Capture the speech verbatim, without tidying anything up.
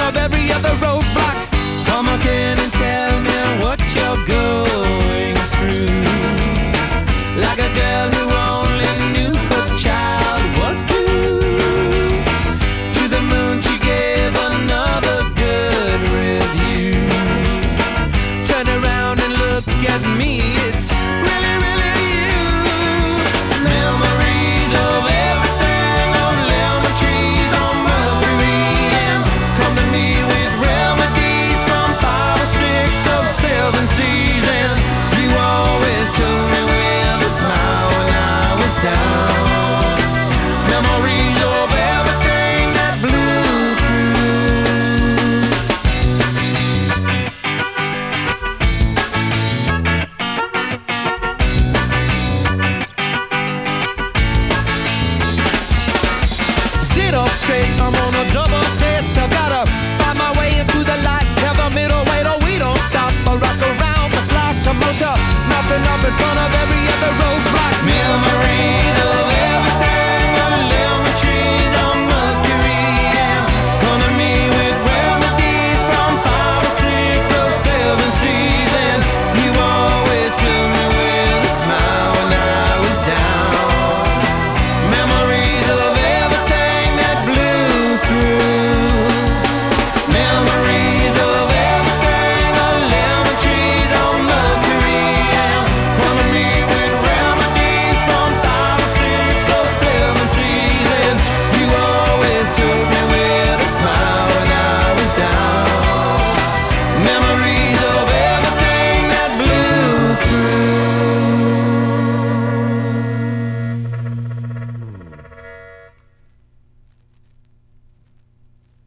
of every other roadblock. Come again and tell me what you're going through. Like a girl who only knew her child was due. To the moon she gave another good review. Turn around and look at me, it's really, really you. Memories of everything on lemon trees on Mercury, and come to me with remedies from five or six of seven seas. And you always told me with a smile when I was down. Memories of everything that blew through. Sit up straight, I'm on a double date. I gotta find my way into the light. Have a middle way, no, we don't stop. I rock around the clock, the motor, nothing up in front of every other roadblock. Memories